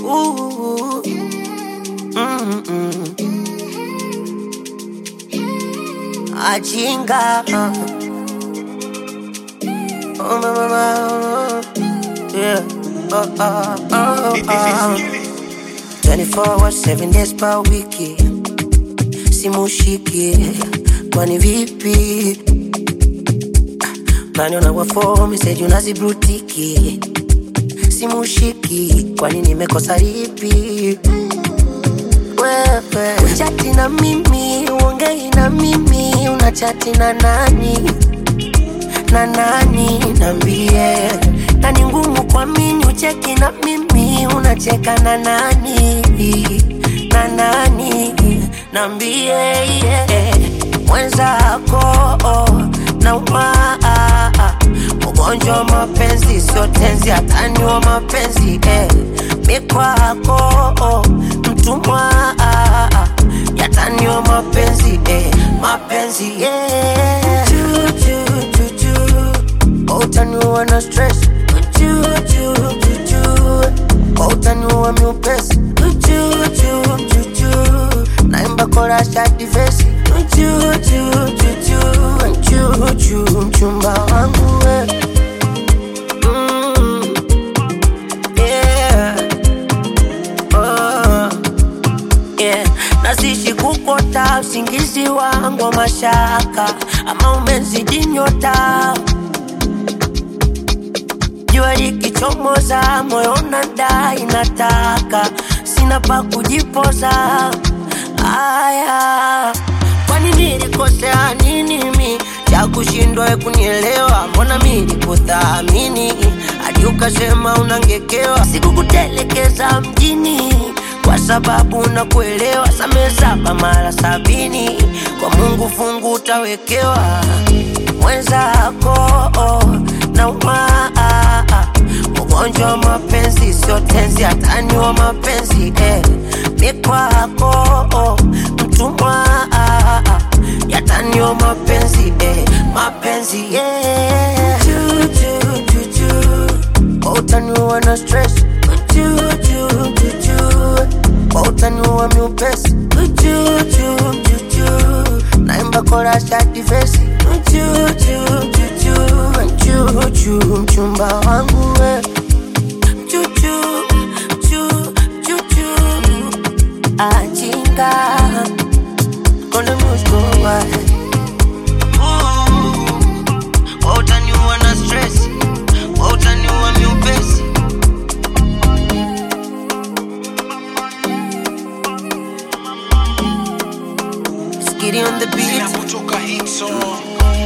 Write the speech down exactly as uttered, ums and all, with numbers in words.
Ooh. Mm-mm. Ajinga. Oh, my, my, my. Yeah. Oh, oh, oh, oh. twenty-four hours, seven days per week. Simushiki. Kwani vipi? Nani unawafomi, said unazibrutiki. Simushiki, kwani nimekosa lipi? Wewe uchati na mimi, uongei na mimi, unachati na nani? Na nani nambie? Na ni ngumu kuamini ucheki na mimi, unacheka na nani? Na nani nambie? Yeah. Mwenzako na umaa ugonjwa mapenzi, sio tenzi, hatani wa mapenzi eh. Mikwako mtumwa yatani wa mapenzi eh. Mapenzi yeah. Juju juju utaniwa na stress. Juju juju utaniwa miupesi. Juju juju naimba kora shati vesi. Juju juju juju mchumba wangu we. Mm, yeah. Oh, yeah. Nasishi kukota usingizi wangu wa mashaka, ama umezidi nyota. Jua likichomoza moyo unadai nataka, sina pa kujipoza. Aya, kwani nilikosea nini mi cha kushindwa kunielewa? Mbona mimi nikuthamini hadi ukasema unangekewa? Sikukutelekeza mjini kwa sababu nakuelewa. Samehe saba mara sabini, kwa Mungu fungu utawekewa. Mwenzako na umaa ugonjwa mapenzi, sio tenzi, hatani wa mapenzi eh. Mikwako mtumwa yatani wa mapenzi eh. Mapenzi yeah. Juju juju utaniwa na stress. Juju juju utaniwa miupesi. Juju juju naimba kora shati vesi. Juju juju juju mchumba wangu we. Juju juju juju ajinga kone musko wa. Ooh, utaniwa na stress, utaniwa miupesi. Skitty on the beat. Kutoka hit song.